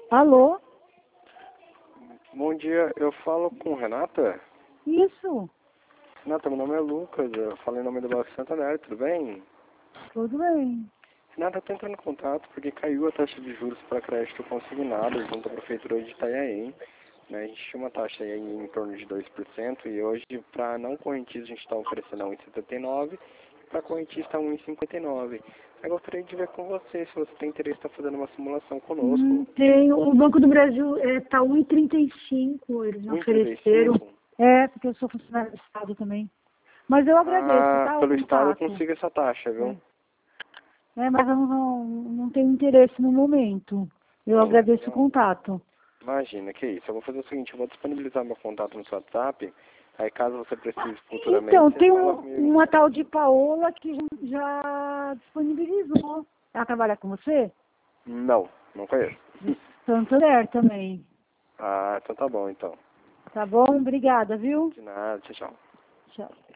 Alô? Bom dia, eu falo com Renata? Isso, Renata, meu nome é Lucas, eu falo em nome do Banco Santander, tudo bem? tudo bem. Renata, eu tô entrando em contato porque caiu a taxa de juros para crédito consignado junto à Prefeitura de Itanhaém. Né? A gente tinha uma taxa aí em torno de 2% e hoje, para não correntistas, a gente está oferecendo a 1,79 e para correntista a 1,59. Eu gostaria de ver com você se você tem interesse em estar fazendo uma simulação conosco. Tem, o Banco do Brasil tá 1,35, eles me ofereceram. 1,35? Porque eu sou funcionário do Estado também. Mas eu agradeço, Ah, tá? O pelo Estado eu contato. consigo essa taxa, viu? Mas eu não tenho interesse no momento. Eu Não, agradeço o não. contato. Imagina, que isso. Eu vou fazer o seguinte, eu vou disponibilizar meu contato no seu WhatsApp, aí caso você precise futuramente, Então, você tem fala comigo. uma tal de Paola que já disponibilizou. Ela trabalha com você? Não, não conheço. Santander também. Ah, então tá bom, então. Tá bom? Obrigada, viu? De nada, tchau, tchau. Tchau.